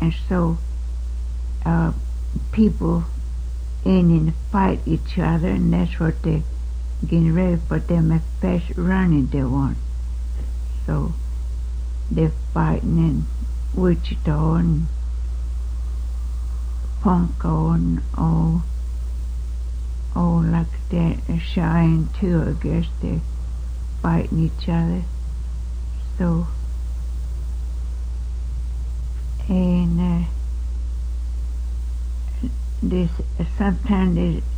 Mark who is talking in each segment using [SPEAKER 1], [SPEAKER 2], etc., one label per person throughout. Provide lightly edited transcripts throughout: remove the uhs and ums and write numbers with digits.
[SPEAKER 1] And so people in and fight each other, and that's what they're getting ready for them at fast running they want. So they're fighting in Wichita and Punko and all like that. Cheyenne too, I guess they're fighting each other. So, and this sometimes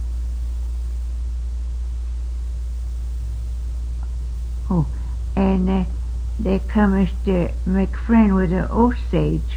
[SPEAKER 1] they come as to make friend with the Osage.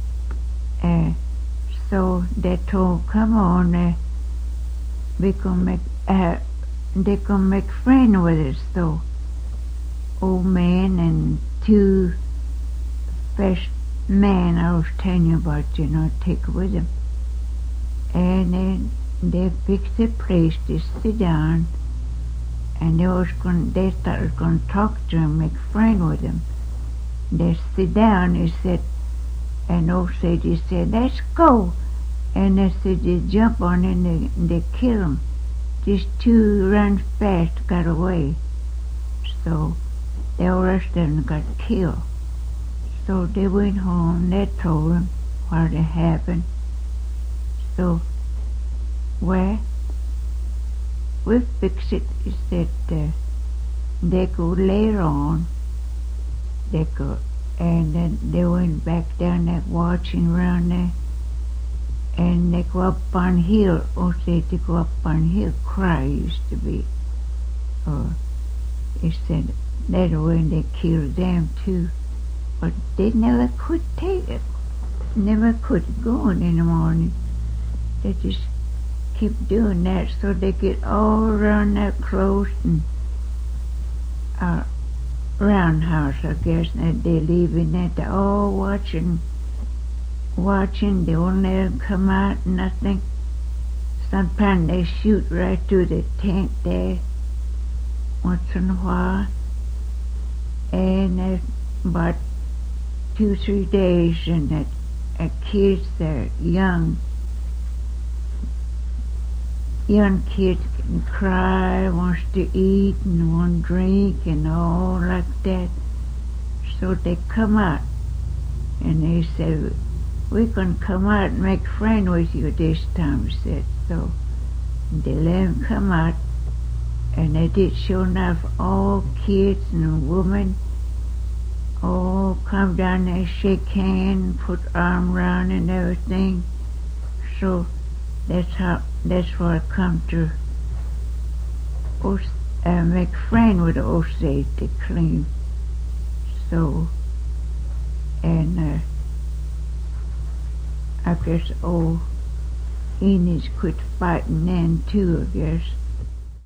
[SPEAKER 1] So they told, come on, they gonna make friend with us. So old man and two fresh men I was telling you about, take with them. And then they fixed a place to sit down, and they started going to talk to him, make friend with him. They sit down, he said, and Osage said, let's go. And they said, they jump on him and they kill him. Just two run fast, got away. So the rest of them got killed. So they went home, they told him what had happened. So, well, we fixed it, is that they go later on, they go, and then they went back down there watching around there, and they go up on hill, or say they go up on hill, cry used to be, they said that's when they killed them too, but they never could take it, never could go in the morning. They just keep doing that, so they get all around that close and roundhouse, I guess, and they leave in that. They're all watching. They won't let them come out, and I think sometimes they shoot right through the tent there once in a while. And there's about 2-3 days, and that kids, they're young kids can cry, wants to eat and want to drink and all like that. So they come out and they said, we're going to come out and make friends with you this time, said. So they let them come out, and they did sure enough, all kids and women all come down there, shake hands, put arm around and everything. So that's why I come to make friend with the Osage, they claim. So, and I guess old Indians quit fighting then too, I guess.